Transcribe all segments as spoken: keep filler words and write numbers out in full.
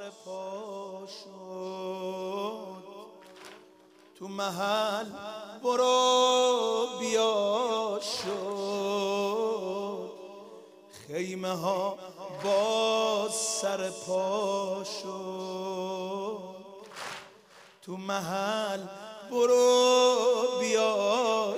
پا شد، تو محل برو بیا شد، خیمه ها باز سر پا شد، تو محل برو بیا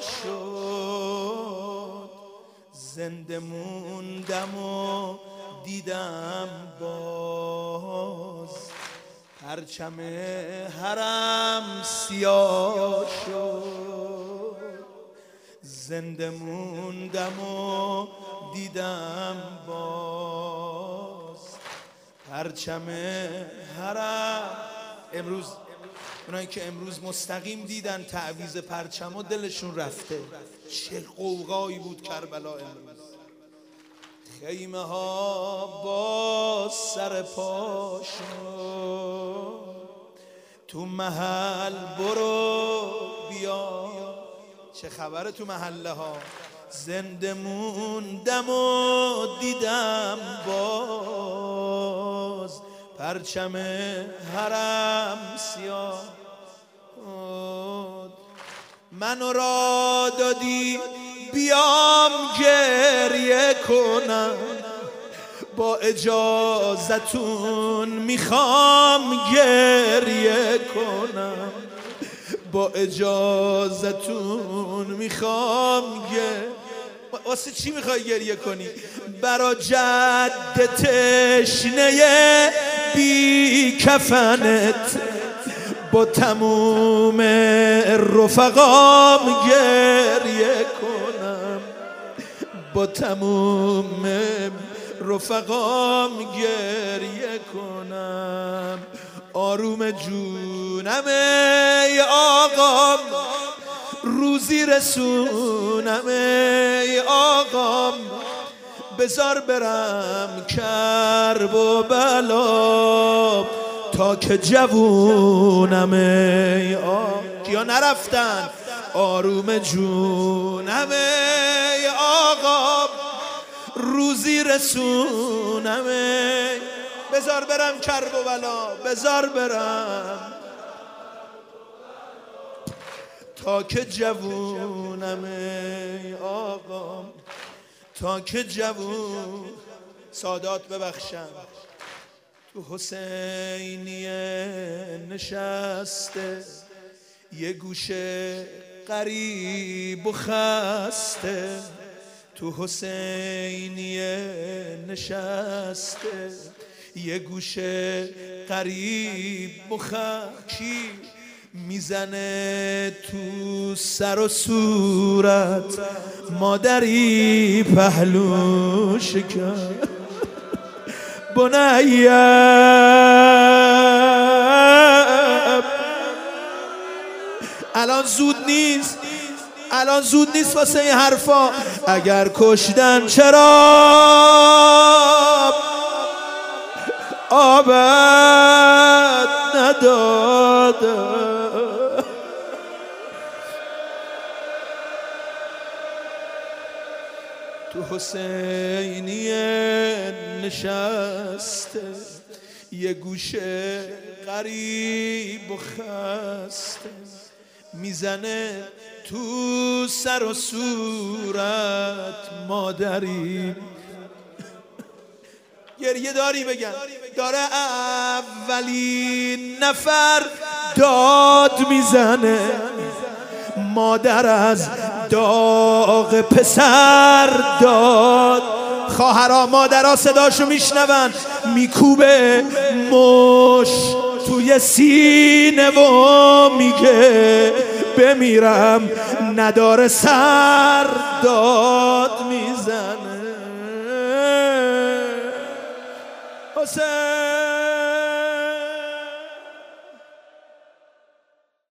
شد، زنده موندم و دیدم باز، پرچم حرم سیاه شد، زنده موندم و دیدم باز، پرچم حرم. امروز اونایی که امروز مستقیم دیدن تعویض پرچم و دلشون رفته. چه قوقایی بود کربلا امروز. خیمه ها باز سر پا شد، تو محل برو بیا. چه خبره تو محله ها؟ زنده موندم و دیدم باز، پرچم حرم سیاه. منو را دادی بیام گریه کنم، با اجازتون میخوام گریه کنم، با اجازتون میخوام گریه. واسه چی میخوای گریه کنی؟ برا جد تشنه بی کفنت، با تموم رفقام گریه کنم، با تموم رفقام گریه کنم. آروم جونم ای آقام، روزی رسونم ای آقام، بذار برم کرب و بلا تا که جوونم ای آقام. کیا نرفتن؟ آروم جونم ای آقام، روزی رسونم ای. بذار برم کرب و بلا، بذار برم تا که جوونم ای آقام، تا که جوون. سادات ببخشم تو حسینیه نشسته، یه گوشه غریب و خسته، تو حسینیه نشسته، یه گوشه غریب و خکی میزنه تو سر و صورت، مادری پهلو شکن. بنیم الان زود نیست، الان زود نیست واسه این حرفا. اگر کشتن چرا آبت نداده؟ تو حسینیه نشسته، یه گوشه غریب و خسته، میزنه تو سر و صورت، مادری. گریه داری بگن داره اولین نفر داد میزنه، مادر از داغ پسر داد. خواهرها مادرها صداشو میشنون، میکوبه مش توی سینه و میگه بمیرم نداره سر. داد میزنه حسین.